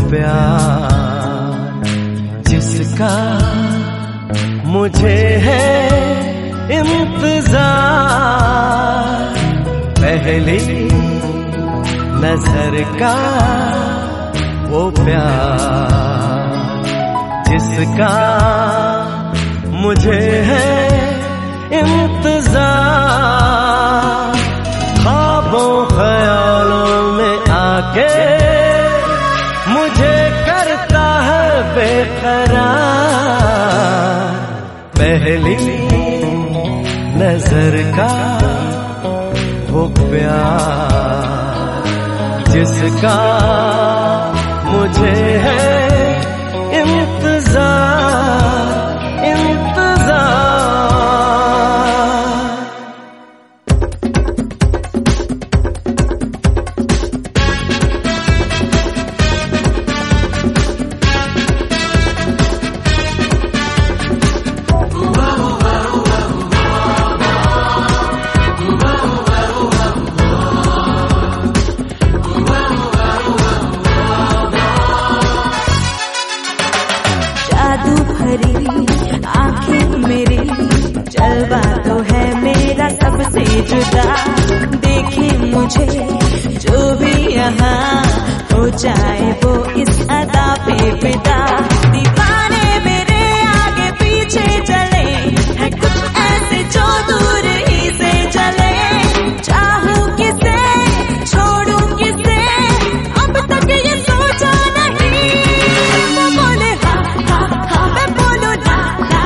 प्यार जिसका मुझे है इंतजार, पहली नजर का वो प्यार जिसका मुझे है इंतजार। ख्वाबों ख्यालों में आके मुझे करता है बेकरार, पहली नजर का वो प्यार जिसका मुझे है इंतजार, इंतजार। आंखें मेरी जलवा तो है मेरा सबसे जुदा, देखे मुझे जो भी यहाँ हो जाए वो इस अदा पे फिदा। दीवाने मेरे आगे पीछे चले है कुछ ऐसे जो दूर ही से चले, चाहूं किसे छोड़ूं किसे अब तक ये सोचा नहीं। वो बोले हाँ हाँ हाँ मैं बोलूं ना ना,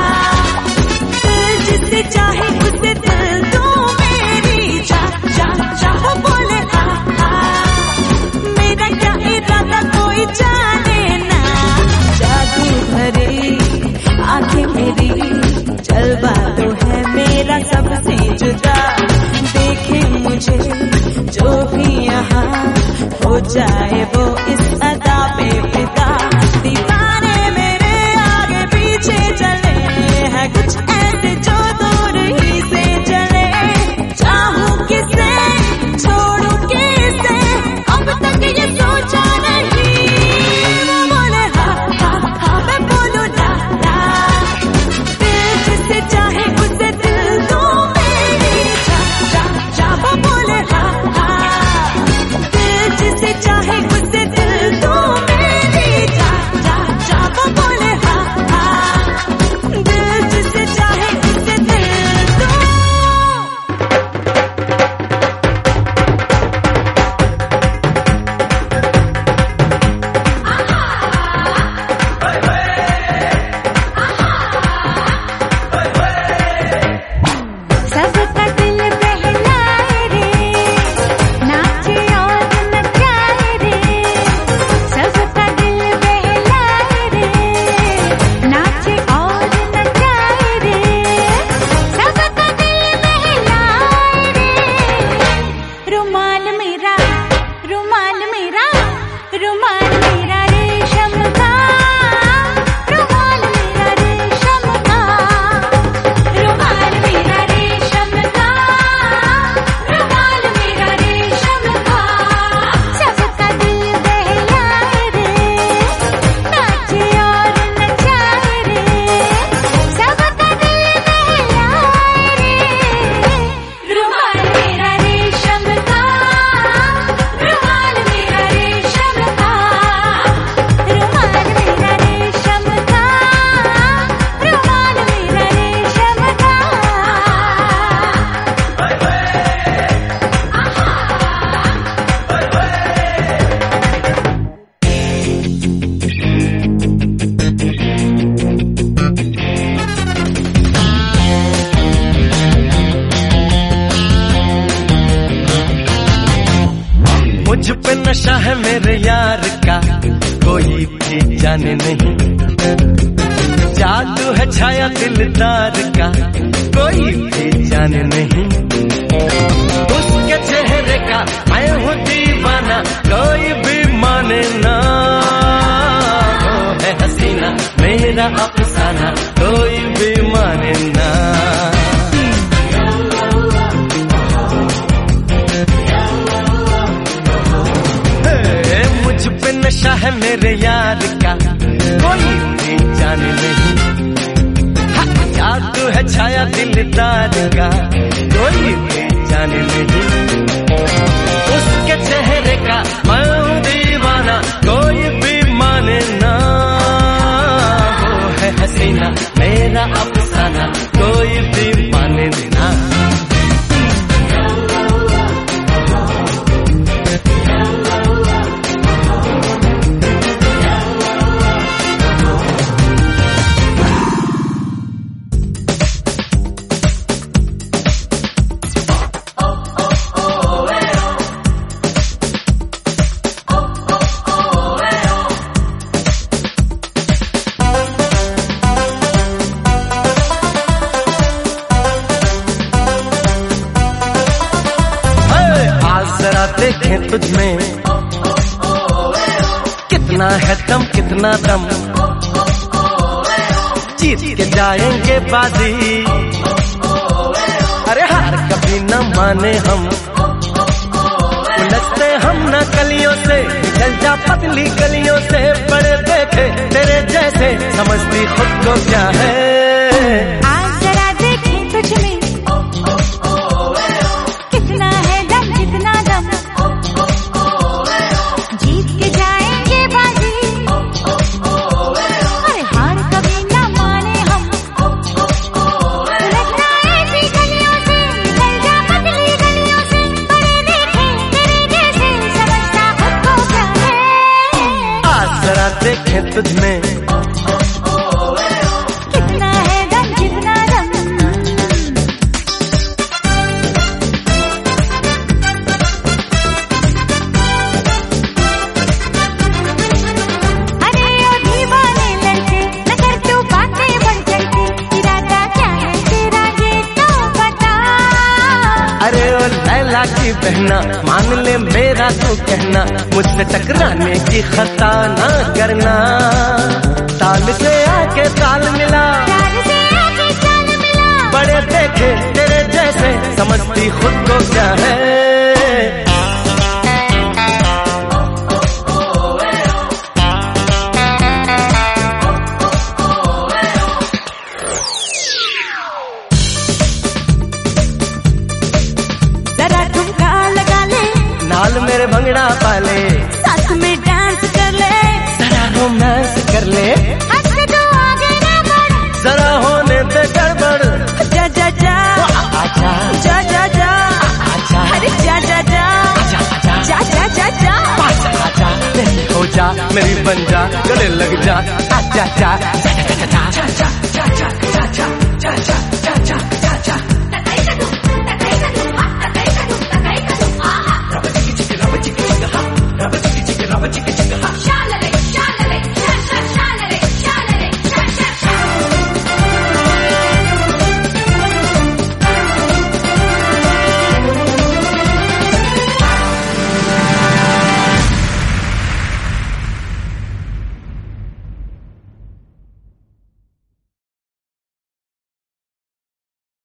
जिससे चाहे उससे दिल दो मेरी जा जा जा। वो बोले हाँ हाँ मेरा क्या इरादा कोई जाने ना, जादू भरी आंखें मेरी जलवा तो है मेरा सबसे जुदा, देखे मुझे जो भी यहाँ हो जाए वो इस अदा पे फिदा। दीवाने मेरे आगे पीछे चले है कुछ ऐसे जो दूर ही से चले, चाहूं किसे छोड़ूं किसे अब तक ये सोचा नहीं। वो बोले हाँ हाँ हाँ मैं बोलूं ना ना, दिल जिसे चाहे उसे दिल दो मेरी जा जा जा। वो बोले हाँ हाँ दिल जिसे चाहे उसे दिल दो मेरी जा जा जा। वो बोले हाँ हाँ दिल जिसे चाहे उसे दिल दो। सबका दिल बहलाए रे, नाचे और नचाए रे। सबका दिल बहलाए रे, नाचे और नचाए रे। सबका दिल बहलाए रे, रुमाल मेरा रुमाल मेरा रुमाल मेरा रेशम का, रुमाल मेरा रेशम का, रुमाल मेरा रेशम का, रुमाल मेरा रेशम का। सबका दिल बहलाए रे, नाचे और नचाए रे। सबका दिल बहलाए रे, रुमाल मेरा रेशम का, रुमाल मेरा रेशम का, रुमाल मेरा रेशम का, रुमाल मेरा रेशम का। मुझ पे नशा है मेरे यार का कोई भी जाने नहीं, जादू है छाया दिलदार का कोई भी जाने नहीं। उसके चेहरे का मैं हूँ दीवाना कोई भी माने ना, वो है हसीना मेरा अफसाना कोई भी माने ना। मुझ पे नशा है मेरे यार दिलदार का कोई पहचान नहीं, उसके चेहरे का मैं हूँ दीवाना कोई भी माने ना। वो है हसीना मेरा अफसाना कोई भी माने ना। जरा देखें तुझमें कितना है दम कितना दम, जीत के जाएंगे बाजी, अरे हार कभी न माने हम। उलझते हम न कलियों से निकल जा पतली गलियों से, बड़े देखे तेरे जैसे समझती खुद को क्या है। आज जरा देखें तुझमें कितना है दम कितना दम, जीत के जाएंगे बाजी, अरे हार कभी न माने हम। उलझना ऐसी गलियों से निकल जा पतली गलियों से, बड़े देखे तेरे जैसे समझता खुद को क्या है। आज जरा देखें तुझमें कितना है दम कितना दम। अरे ओ दीवाने लड़के न कर तू बातें बढ़ चढ़ के, इरादा क्या है तेरा ये तो बता। अरे ओ लैला की बहना मान ले मेरा तू कहना, मुझसे टकराने की खता ना करना। ताल से आके ताल मिला, चाल से आके चाल मिला, बड़े देखे तेरे जैसे समझती खुद को क्या है। जरा ठुमका लगा ले, नाल मेरे भंगड़ा पाले, साथ में डांस कर ले, जरा रोमांस कर ले, हंस के तो आगे ना बढ़, जरा होने दे गड़बड़। जा जा जा आजा जा जा जा, आजा अरे जा जा जा आजा जा जा जा जा। पास आजा मेरी हो जा मेरी बन जा गले लग जा, आजा जा जा जा जा जा जा जा जा जा जा जा।